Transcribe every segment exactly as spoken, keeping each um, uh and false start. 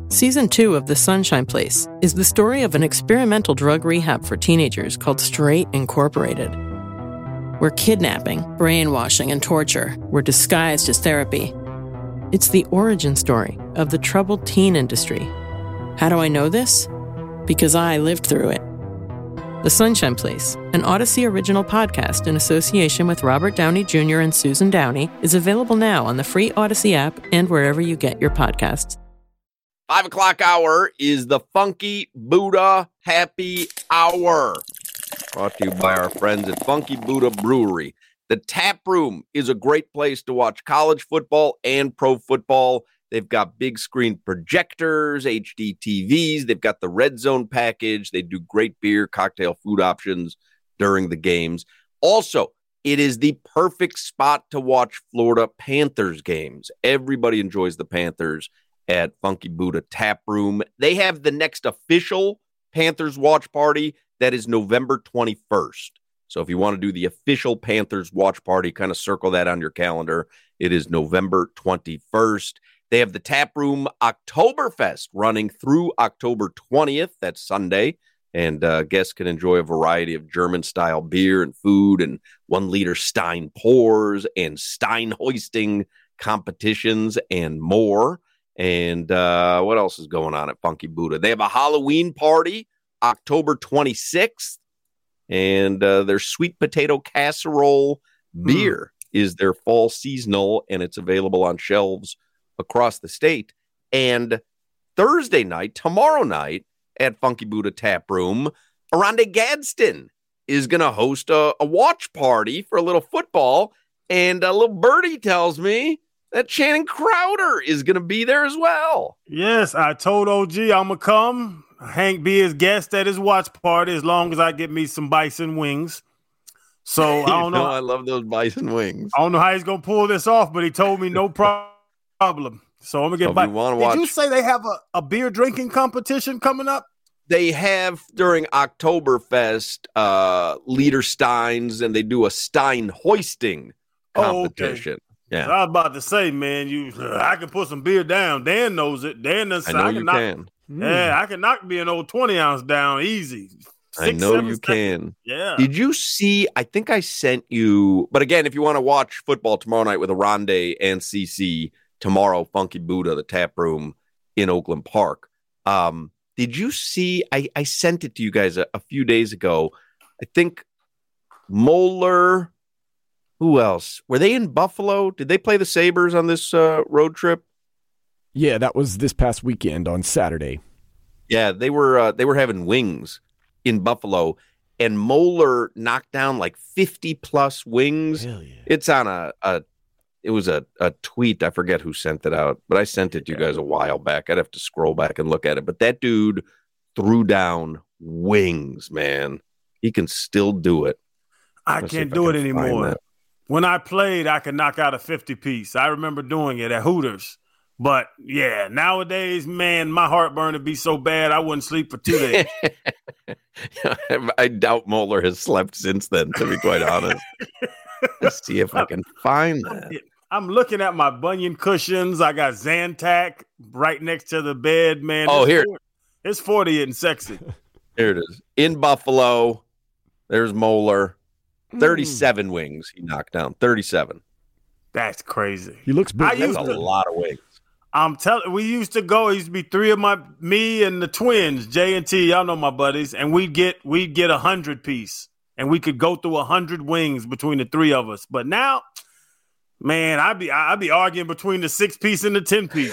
Season two of The Sunshine Place is the story of an experimental drug rehab for teenagers called Straight Incorporated, where kidnapping, brainwashing, and torture were disguised as therapy. It's the origin story of the troubled teen industry. How do I know this? Because I lived through it. The Sunshine Place, an Odyssey original podcast in association with Robert Downey Junior and Susan Downey, is available now on the free Odyssey app and wherever you get your podcasts. Five o'clock hour is the Funky Buddha Happy Hour. Brought to you by our friends at Funky Buddha Brewery. The Tap Room is a great place to watch college football and pro football. They've got big screen projectors, H D T Vs. They've got the Red Zone package. They do great beer, cocktail, food options during the games. Also, it is the perfect spot to watch Florida Panthers games. Everybody enjoys the Panthers at Funky Buddha Tap Room. They have the next official Panthers watch party that is November twenty-first. So if you want to do the official Panthers watch party, kind of circle that on your calendar. It is November twenty-first. They have the Tap Room Oktoberfest running through October twentieth. That's Sunday. And uh, guests can enjoy a variety of German-style beer and food and one-liter Stein pours and Stein hoisting competitions and more. And uh, what else is going on at Funky Buddha? They have a Halloween party October twenty-sixth. And uh, their sweet potato casserole beer mm. is their fall seasonal, and it's available on shelves across the state. And Thursday night, tomorrow night, at Funky Buddha Tap Room, Aronde Gadsden is going to host a, a watch party for a little football. And a little birdie tells me that Shannon Crowder is going to be there as well. Yes, I told O G I'm going to come. Hank be his guest at his watch party as long as I get me some bison wings. So I don't know. know. I love those bison wings. I don't know how he's going to pull this off, but he told me no problem. Problem. So I'm gonna get so back. Did watch- you say they have a, a beer drinking competition coming up? They have during Oktoberfest uh, liter steins, and they do a Stein hoisting competition. Oh, okay. Yeah, I was about to say, man, you uh, I can put some beer down. Dan knows it. Dan knows. I know I you can. Knock, can. Yeah, I can knock me an old twenty ounce down easy. Six, I know you seconds. can. Yeah. Did you see? I think I sent you. But again, if you want to watch football tomorrow night with Aronde and C C. Tomorrow, Funky Buddha, the Tap Room in Oakland Park. Um, did you see? I, I sent it to you guys a, a few days ago. I think Moeller. Who else? Were they in Buffalo? Did they play the Sabres on this uh, road trip? Yeah, that was this past weekend on Saturday. Yeah, they were uh, they were having wings in Buffalo, and Moeller knocked down like fifty plus wings. Hell yeah. It's on a. a It was a, a tweet. I forget who sent it out, but I sent it to you guys a while back. I'd have to scroll back and look at it. But that dude threw down wings, man. He can still do it. I Let's can't I do can it anymore. When I played, I could knock out a fifty piece. I remember doing it at Hooters. But, yeah, nowadays, man, my heartburn would be so bad I wouldn't sleep for two days. I doubt Moeller has slept since then, to be quite honest. Let's see if I can find that. I'm looking at my bunion cushions. I got Zantac right next to the bed, man. Oh, it's here. forty, it's forty and sexy. Here it is. In Buffalo, there's Moeller. thirty-seven mm. wings he knocked down. thirty-seven. That's crazy. He looks big. I That's a to, lot of wings. I'm telling we used to go, it used to be three of my me and the twins, J and T, y'all know my buddies, and we'd get we'd get a hundred piece. And we could go through a hundred wings between the three of us. But now, man, I'd be I'd be arguing between the six piece and the ten piece.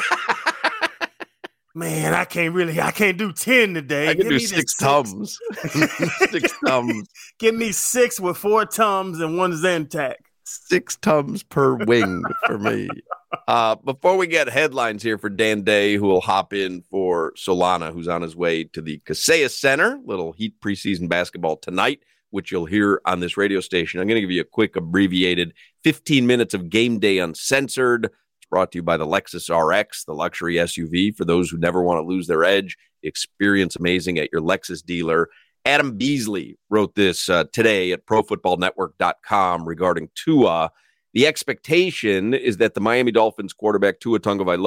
Man, I can't really I can't do ten today. I can Give do six tums. six tums. Give me six with four tums and one Zantac. Six tums per wing for me. Uh, before we get headlines here for Dan Day, who will hop in for Solana, who's on his way to the Kaseya Center, little Heat preseason basketball tonight, which you'll hear on this radio station. I'm going to give you a quick abbreviated fifteen minutes of Game Day Uncensored. It's brought to you by the Lexus R X, the luxury S U V for those who never want to lose their edge. Experience amazing at your Lexus dealer. Adam Beasley wrote this uh, today at pro football network dot com regarding Tua. The expectation is that the Miami Dolphins quarterback Tua Tagovailoa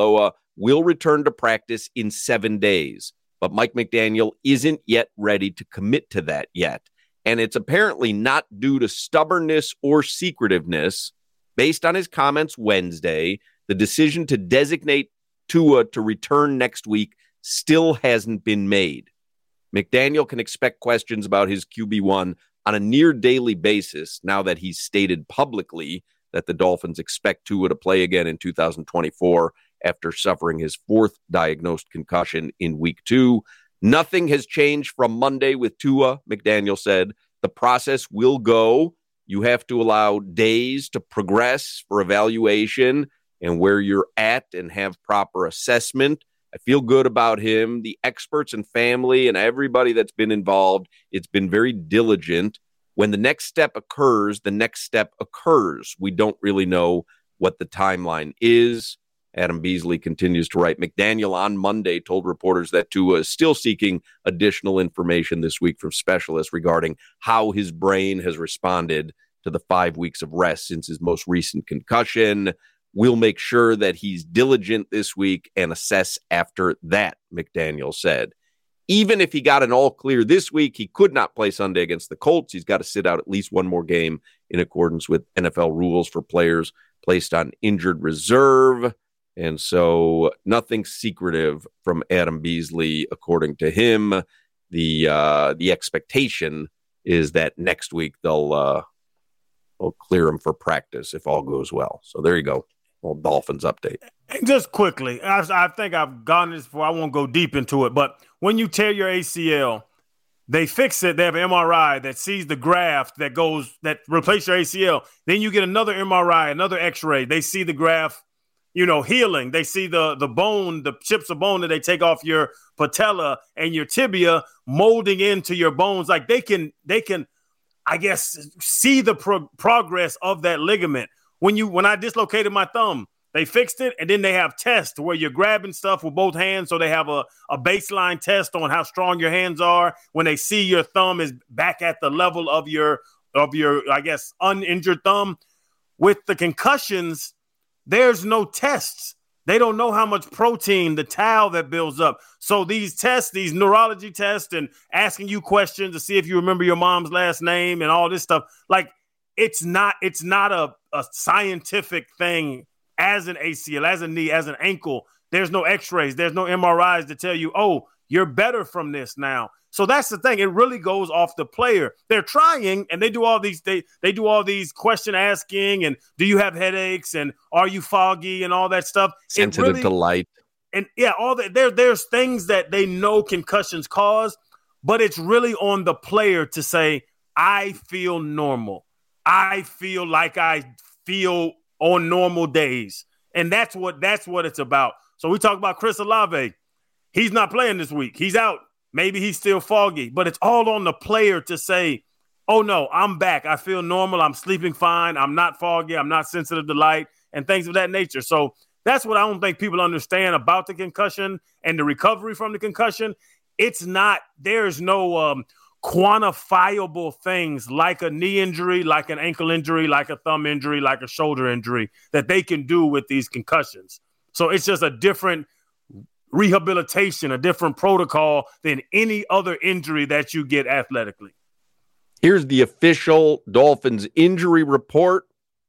will return to practice in seven days. But Mike McDaniel isn't yet ready to commit to that yet. And it's apparently not due to stubbornness or secretiveness. Based on his comments Wednesday, the decision to designate Tua to return next week still hasn't been made. McDaniel can expect questions about his Q B one on a near daily basis now that he's stated publicly that the Dolphins expect Tua to play again in two thousand twenty-four after suffering his fourth diagnosed concussion in week two. Nothing has changed from Monday with Tua, McDaniel said. The process will go. You have to allow days to progress for evaluation and where you're at and have proper assessment. I feel good about him. The experts and family and everybody that's been involved, it's been very diligent. When the next step occurs, the next step occurs. We don't really know what the timeline is. Adam Beasley continues to write. McDaniel on Monday told reporters that Tua is still seeking additional information this week from specialists regarding how his brain has responded to the five weeks of rest since his most recent concussion. We'll make sure that he's diligent this week and assess after that, McDaniel said. Even if he got an all clear this week, he could not play Sunday against the Colts. He's got to sit out at least one more game in accordance with N F L rules for players placed on injured reserve. And so nothing secretive from Adam Beasley, according to him. The uh, the expectation is that next week they'll, uh, they'll clear him for practice if all goes well. So there you go. Well, Dolphins update. And just quickly, I, I think I've gone this before. I won't go deep into it, but when you tear your A C L, they fix it. They have an M R I that sees the graft that goes that replaces your A C L. Then you get another M R I, another X-ray. They see the graft, you know, healing. They see the the bone, the chips of bone that they take off your patella and your tibia molding into your bones. Like they can, they can, I guess, see the pro- progress of that ligament. When you when I dislocated my thumb, they fixed it, and then they have tests where you're grabbing stuff with both hands. So they have a, a baseline test on how strong your hands are. When they see your thumb is back at the level of your of your, I guess, uninjured thumb. With the concussions, there's no tests. They don't know how much protein, the tau that builds up. So these tests, these neurology tests, and asking you questions to see if you remember your mom's last name and all this stuff, like it's not it's not a, a scientific thing. As an A C L, as a knee, as an ankle, there's no x-rays, there's no M R Is to tell you, oh, you're better from this now. So that's the thing. It really goes off the player. They're trying, and they do all these they they do all these question asking, and do you have headaches, and are you foggy, and all that stuff. Sensitive really, to light. And yeah, all that there there's things that they know concussions cause, but it's really on the player to say, I feel normal. I feel like I feel on normal days. And that's what that's what it's about. So we talk about Chris Olave. He's not playing this week. He's out. Maybe he's still foggy. But it's all on the player to say, oh, no, I'm back. I feel normal. I'm sleeping fine. I'm not foggy. I'm not sensitive to light and things of that nature. So that's what I don't think people understand about the concussion and the recovery from the concussion. It's not – there's no um, – quantifiable things like a knee injury, like an ankle injury, like a thumb injury, like a shoulder injury that they can do with these concussions. So it's just a different rehabilitation, a different protocol than any other injury that you get athletically. Here's the official Dolphins injury report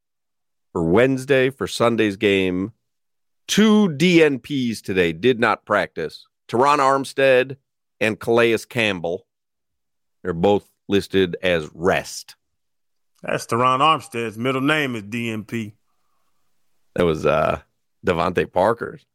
for Wednesday, for Sunday's game. Two D N Ps today did not practice. Teron Armstead and Calais Campbell. They're both listed as rest. That's Teron Armstead's middle name is D M P. That was uh, Devontae Parker's.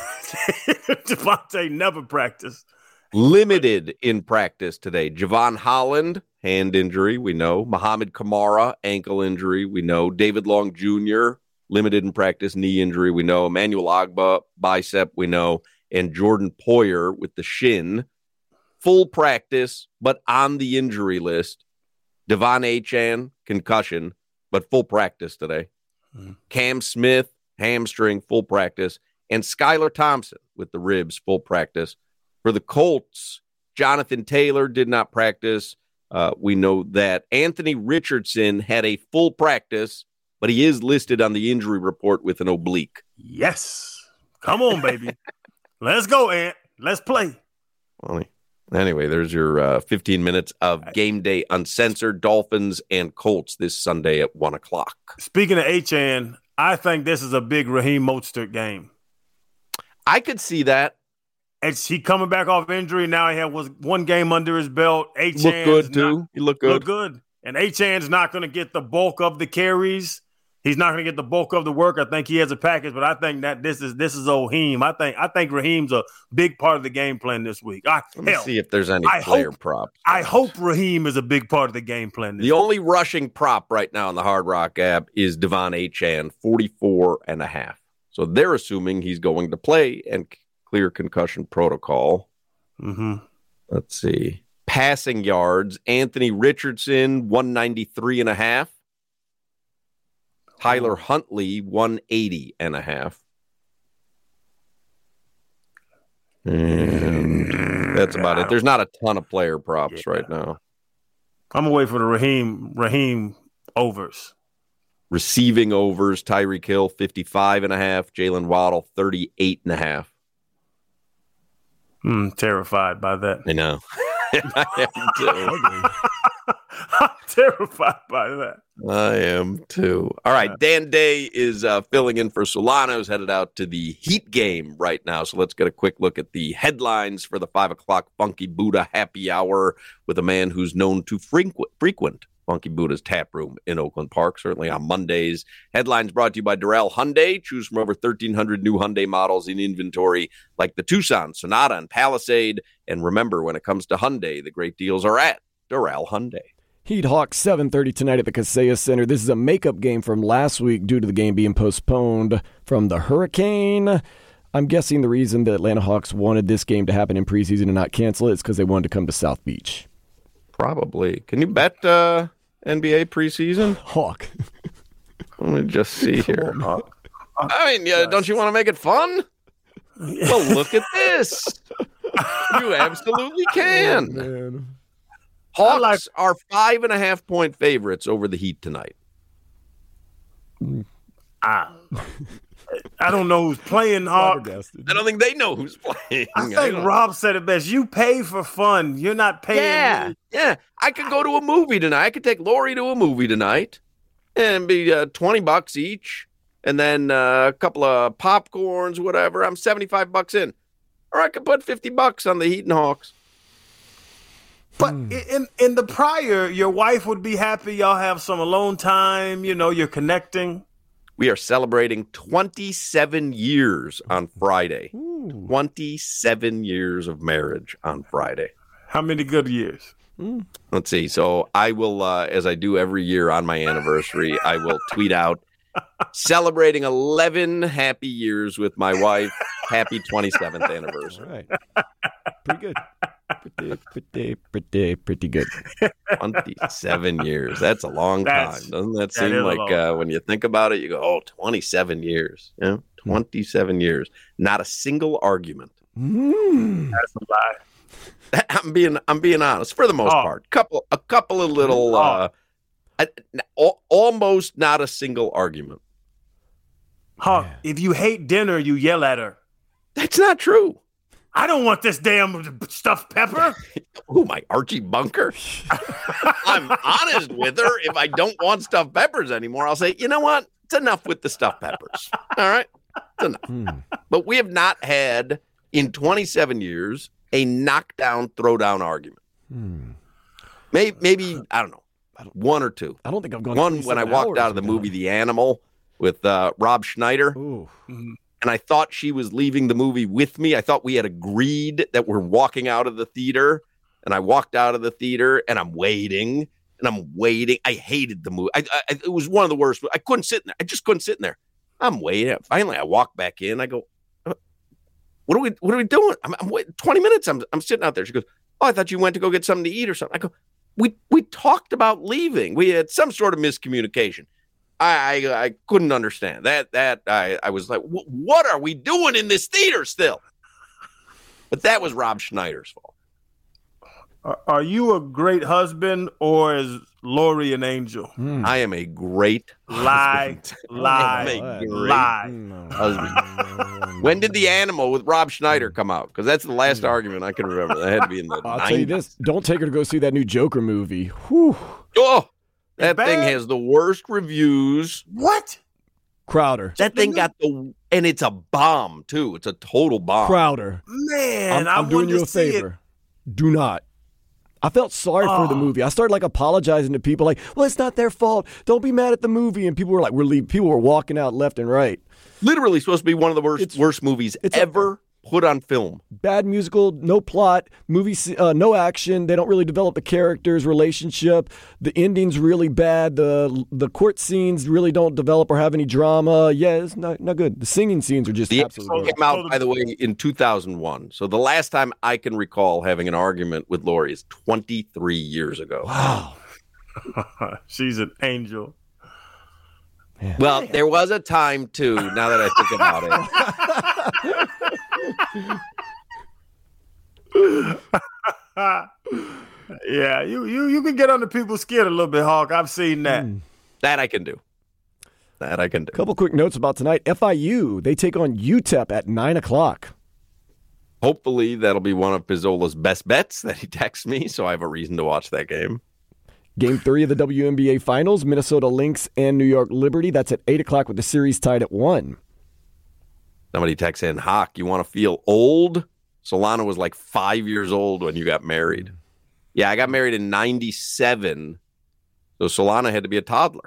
Devontae never practiced. Limited in practice today. Javon Holland, hand injury, we know. Muhammad Kamara, ankle injury, we know. David Long Junior, limited in practice, knee injury, we know. Emmanuel Ogbah, bicep, we know. And Jordan Poyer with the shin. Full practice, but on the injury list. Devon Achane, concussion, but full practice today. Mm. Cam Smith, hamstring, full practice. And Skylar Thompson with the ribs, full practice. For the Colts, Jonathan Taylor did not practice. Uh, we know that Anthony Richardson had a full practice, but he is listed on the injury report with an oblique. Yes. Come on, baby. Let's go, Ant. Let's play. Funny. Anyway, there's your uh, fifteen minutes of Game Day Uncensored. Dolphins and Colts this Sunday at one o'clock. Speaking of Achane, I think this is a big Raheem Mostert game. I could see that. It's, he coming back off injury. Now he had was one game under his belt. Achane Look good, too. Not, he looked good. Look good. And Achane's not going to get the bulk of the carries. He's not going to get the bulk of the work. I think he has a package, but I think that this is this is Oheem. I think I think Raheem's a big part of the game plan this week. I, Let me hell, see if there's any I player hope, props. I hope Raheem is a big part of the game plan this The week. only rushing prop right now in the Hard Rock app is Devon Achane, forty-four and a half. So they're assuming he's going to play and clear concussion protocol. Mm-hmm. Let's see. Passing yards, Anthony Richardson, one ninety-three and a half. Tyler Huntley, one eighty and a half. And that's about it. There's not a ton of player props yeah. right now. I'm gonna wait for the Raheem Raheem overs. Receiving overs, Tyreek Hill, fifty-five and a half. Jalen Waddle, thirty-eight and a half. Hmm, terrified by that. I know. I am too. I'm terrified by that. I am too. All right, Dan Day is uh, filling in for Solano, who's headed out to the Heat game right now. So let's get a quick look at the headlines for the five o'clock Funky Buddha Happy Hour with a man who's known to frequent, frequent Funky Buddha's tap room in Oakland Park, certainly on Mondays. Headlines brought to you by Durrell Hyundai. Choose from over thirteen hundred new Hyundai models in inventory like the Tucson, Sonata, and Palisade. And remember, when it comes to Hyundai, the great deals are at Durrell Hyundai. Heat Hawks, seven thirty tonight at the Kaseya Center. This is a makeup game from last week due to the game being postponed from the hurricane. I'm guessing the reason the Atlanta Hawks wanted this game to happen in preseason and not cancel it is because they wanted to come to South Beach. Probably. Can you bet uh, N B A preseason? Hawk. Let me just see here. I mean, yeah, don't you want to make it fun? Well, look at this. You absolutely can. Oh, man. Hawks like, are five and a half point favorites over the Heat tonight. I, I don't know who's playing Hawk. I don't think they know who's playing. I think I Rob said it best. You pay for fun. You're not paying. Yeah, me. yeah. I could go to a movie tonight. I could take Lori to a movie tonight and be uh, twenty bucks each, and then uh, a couple of popcorns, whatever. I'm seventy-five bucks in. Or I could put fifty bucks on the Heat and Hawks. But in in the prior, your wife would be happy. Y'all have some alone time. You know, you're connecting. We are celebrating twenty-seven years on Friday. Ooh. twenty-seven years of marriage on Friday. How many good years? Mm. Let's see. So I will, uh, as I do every year on my anniversary, I will tweet out celebrating eleven happy years with my wife. Happy twenty-seventh anniversary. All right. Pretty good. Pretty, pretty, pretty, pretty good. twenty-seven years. That's a long That's, time. Doesn't that, that seem like uh, when you think about it, you go, oh, twenty-seven years. Yeah, twenty-seven years. Not a single argument. Mm. That's a lie. I'm being I'm being honest for the most oh. part. Couple a couple of little uh, I, almost not a single argument. Hawk, yeah. If you hate dinner, you yell at her. That's not true. I don't want this damn stuffed pepper. Oh, my Archie Bunker. I'm honest with her. If I don't want stuffed peppers anymore, I'll say, you know what? It's enough with the stuffed peppers. All right? It's enough. Mm. But we have not had, in twenty-seven years, a knockdown, throwdown argument. Mm. Maybe, maybe, I don't know, one or two. I don't think I've gone One when I walked out of the movie The Animal with uh, Rob Schneider. Ooh. Mm-hmm. And I thought she was leaving the movie with me. I thought we had agreed that we're walking out of the theater. And I walked out of the theater, and I'm waiting, and I'm waiting. I hated the movie. I, I, it was one of the worst. I couldn't sit in there. I just couldn't sit in there. I'm waiting. Finally, I walk back in. I go, what are we What are we doing? I'm, I'm waiting twenty minutes. I'm I'm sitting out there. She goes, oh, I thought you went to go get something to eat or something. I go, we we talked about leaving. We had some sort of miscommunication. I, I I couldn't understand that. That I, I was like, what are we doing in this theater still? But that was Rob Schneider's fault. Are, are you a great husband, or is Lori and Angel. Mm. I am a great Lie, husband. lie, I am a great lie. No. husband. When did The Animal with Rob Schneider come out? Because that's the last argument I can remember. That had to be in the I'll nineties. tell you this. Don't take her to go see that new Joker movie. Whew. Oh, that It's thing bad. has the worst reviews. What? Crowder. That thing got the, and it's a bomb too. It's a total bomb. Crowder. Man, I'm, I I'm doing wanted you to a see it. favor. Do not. I felt sorry for the Oh. movie. I started like apologizing to people, like, "Well, it's not their fault. Don't be mad at the movie." And people were like, "We're leaving." People were walking out left and right. Literally supposed to be one of the worst It's- worst movies it's up ever put on film. Bad musical, no plot, movie, se- uh, no action. They don't really develop the characters' relationship. The ending's really bad. The the court scenes really don't develop or have any drama. Yeah, it's not not good. The singing scenes are just The absolutely. episode came out, by the way, in two thousand one. So the last time I can recall having an argument with Lori is twenty-three years ago. Wow. She's an angel. Well, there was a time too. Now that I think about it, Yeah, you you you can get under people's skin a little bit, Hawk. I've seen that. Mm. that I can do. That I can do. Couple quick notes about tonight. F I U, they take on U T E P at nine o'clock. Hopefully, that'll be one of Pizzola's best bets that he texts me, so I have a reason to watch that game. Game three of the W N B A Finals, Minnesota Lynx and New York Liberty. That's at eight o'clock with the series tied at one. Somebody texts in, Hawk, you want to feel old? Solana was like five years old when you got married. Yeah, I got married in ninety-seven, so Solana had to be a toddler,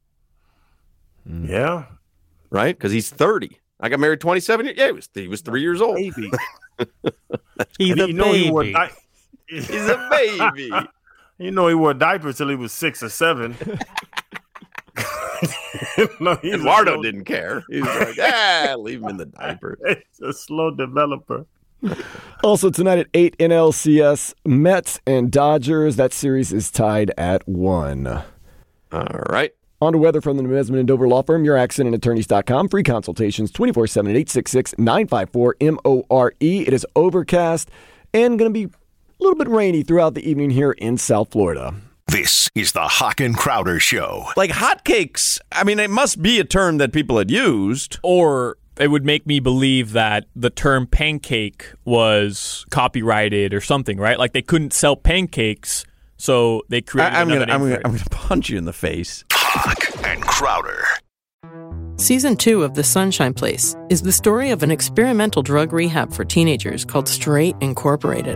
Yeah, right? Because he's thirty. I got married twenty-seven years. Yeah, he was, he was three years old. baby. He's And a you know he wore baby. di- He's a baby. You know he wore diapers till he was six or seven. No, he's a Eduardo slow- didn't care. He was like, ah, leave him in the diaper. He's a slow developer. Also tonight at eight, N L C S, Mets and Dodgers. That series is tied at one. All right. On to weather from the Mesman and Dover Law Firm, your accent and attorneys dot com. Free consultations twenty-four seven at eight six six, nine five four, M O R E. It is overcast and going to be a little bit rainy throughout the evening here in South Florida. This is the Hawk and Crowder Show. Like hotcakes, I mean, it must be a term that people had used. Or it would make me believe that the term pancake was copyrighted or something, right? Like they couldn't sell pancakes, so they created I, I'm another gonna, I'm name gonna, for I'm it. gonna punch you in the face. Hawk and Crowder. Season two of The Sunshine Place is the story of an experimental drug rehab for teenagers called Straight Incorporated,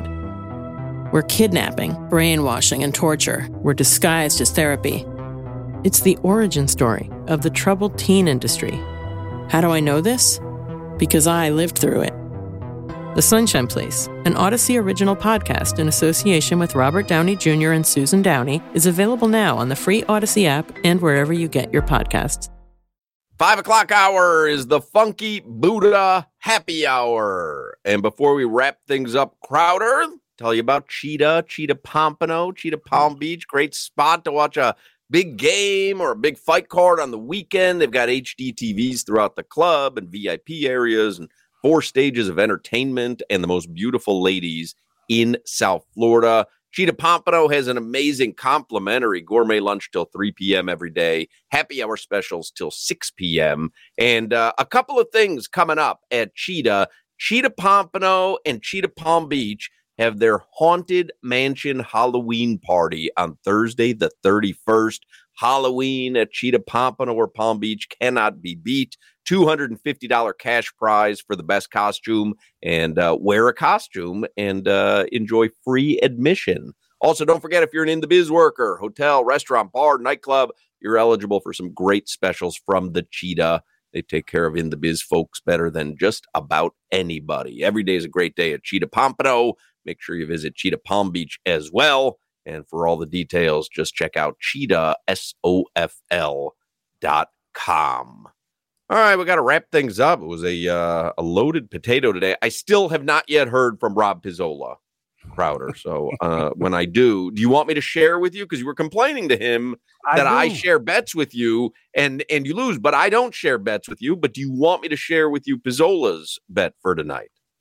where kidnapping, brainwashing, and torture were disguised as therapy. It's the origin story of the troubled teen industry. How do I know this? Because I lived through it. The Sunshine Place, an Odyssey original podcast in association with Robert Downey Junior and Susan Downey, is available now on the free Odyssey app and wherever you get your podcasts. Five o'clock hour is the Funky Buddha Happy Hour. And before we wrap things up, Crowder, tell you about Cheetah, Cheetah Pompano, Cheetah Palm Beach. Great spot to watch a big game or a big fight card on the weekend. They've got H D T Vs throughout the club and V I P areas and four stages of entertainment and the most beautiful ladies in South Florida. Cheetah Pompano has an amazing complimentary gourmet lunch till three p.m. every day, happy hour specials till six p.m., and uh, a couple of things coming up at Cheetah. Cheetah Pompano and Cheetah Palm Beach have their Haunted Mansion Halloween party on Thursday the thirty-first. Halloween at Cheetah Pompano or Palm Beach cannot be beat. two hundred fifty dollars cash prize for the best costume, and uh, wear a costume and uh, enjoy free admission. Also, don't forget, if you're an In the Biz worker, hotel, restaurant, bar, nightclub, you're eligible for some great specials from the Cheetah. They take care of In the Biz folks better than just about anybody. Every day is a great day at Cheetah Pompano. Make sure you visit Cheetah Palm Beach as well. And for all the details, just check out cheetah, S O F L dot com. All right, we got to wrap things up. It was a uh, a loaded potato today. I still have not yet heard from Rob Pizzola, Crowder. So uh, when I do, do you want me to share with you? Because you were complaining to him that I, I share bets with you and, and you lose, but I don't share bets with you. But do you want me to share with you Pizzola's bet for tonight?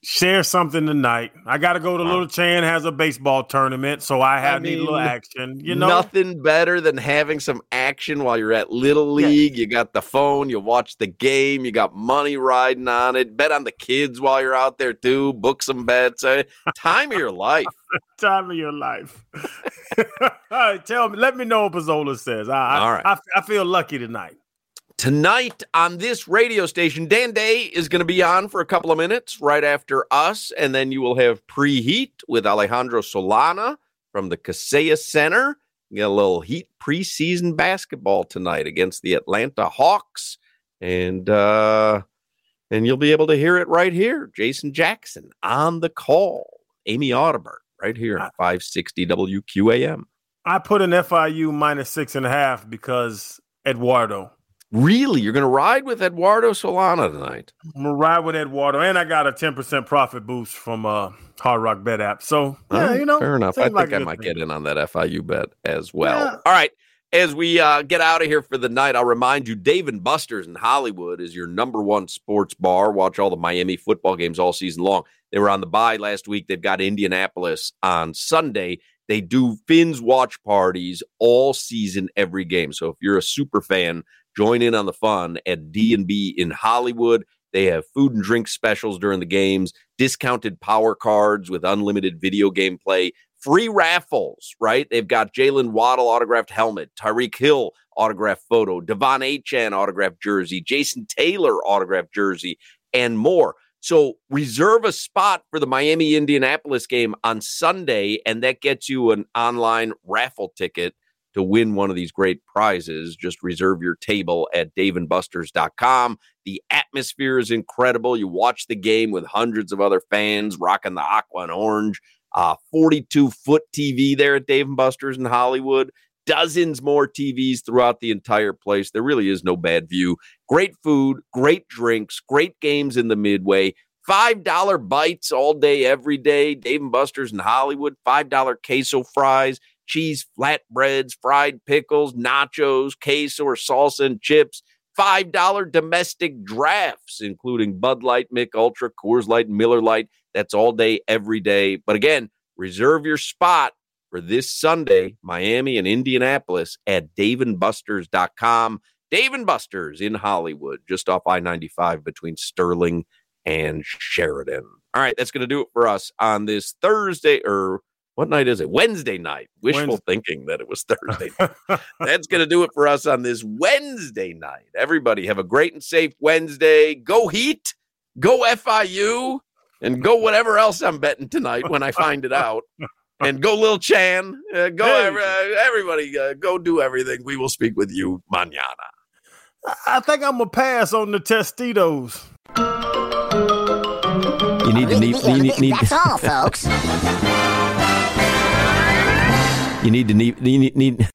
share something tonight. I got to go to wow. Little Chan has a baseball tournament, so I have I mean, need a little action. You know, nothing better than having some action while you're at Little League. Yeah. You got the phone, you watch the game, you got money riding on it. Bet on the kids while you're out there too. Book some bets. Time of your life. Time of your life. All right, tell me. Let me know what Pizzola says. I, All right. I, I feel lucky tonight. Tonight on this radio station, Dan Day is going to be on for a couple of minutes right after us, and then you will have Preheat with Alejandro Solana from the Kaseya Center. You got a little Heat preseason basketball tonight against the Atlanta Hawks, and uh, and you'll be able to hear it right here. Jason Jackson on the call. Amy Audibert right here at five sixty W Q A M. I put an F I U minus six and a half because Eduardo. Really? You're going to ride with Eduardo Solana tonight? I'm going to ride with Eduardo, and I got a ten percent profit boost from uh, Hard Rock Bet app. So, yeah, oh, you know. Fair enough. I think like I might thing. get in on that F I U bet as well. Yeah. All right. As we uh, get out of here for the night, I'll remind you, Dave and Buster's in Hollywood is your number one sports bar. Watch all the Miami football games all season long. They were on the bye last week. They've got Indianapolis on Sunday. They do Finn's watch parties all season, every game. So if you're a super fan, join in on the fun at D and B in Hollywood. They have food and drink specials during the games, discounted power cards with unlimited video game play, free raffles, right? They've got Jalen Waddle autographed helmet, Tyreek Hill autographed photo, Devon Achane autographed jersey, Jason Taylor autographed jersey, and more. So reserve a spot for the Miami-Indianapolis game on Sunday, and that gets you an online raffle ticket to win one of these great prizes. Just reserve your table at dave and busters dot com. The atmosphere is incredible. You watch the game with hundreds of other fans rocking the aqua and orange. Uh, forty-two foot T V there at Dave and Buster's in Hollywood. Dozens more T Vs throughout the entire place. There really is no bad view. Great food, great drinks, great games in the Midway. five dollar bites all day, every day. Dave and Buster's in Hollywood. five dollar queso fries, cheese flatbreads, fried pickles, nachos, queso or salsa and chips. five dollar domestic drafts, including Bud Light, Mick Ultra, Coors Light, Miller Lite. That's all day, every day. But again, reserve your spot for this Sunday, Miami and Indianapolis at dave and busters dot com. Dave and Buster's in Hollywood, just off I ninety-five between Sterling and Sheridan. All right, that's going to do it for us on this Thursday, or what night is it? Wednesday night. Wishful Wednesday. Thinking that it was Thursday night. That's going to do it for us on this Wednesday night. Everybody have a great and safe Wednesday. Go Heat, go F I U, and go whatever else I'm betting tonight when I find it out. And go Lil Chan. Uh, go hey. every, uh, everybody, uh, go do everything. We will speak with you mañana. I think I'm going to pass on the Tostitos. You need to need, you need, need That's all, folks. You need to need, need, need.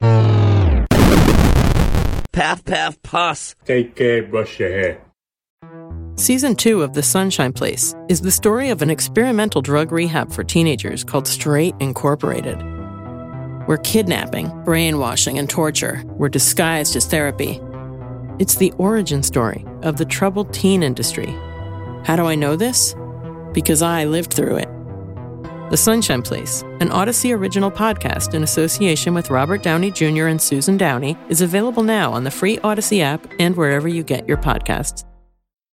Path, path, puss. Take care, brush your hair. Season two of The Sunshine Place is the story of an experimental drug rehab for teenagers called Straight Incorporated, where kidnapping, brainwashing, and torture were disguised as therapy. It's the origin story of the troubled teen industry. How do I know this? Because I lived through it. The Sunshine Place, an Odyssey original podcast in association with Robert Downey Junior and Susan Downey, is available now on the free Odyssey app and wherever you get your podcasts.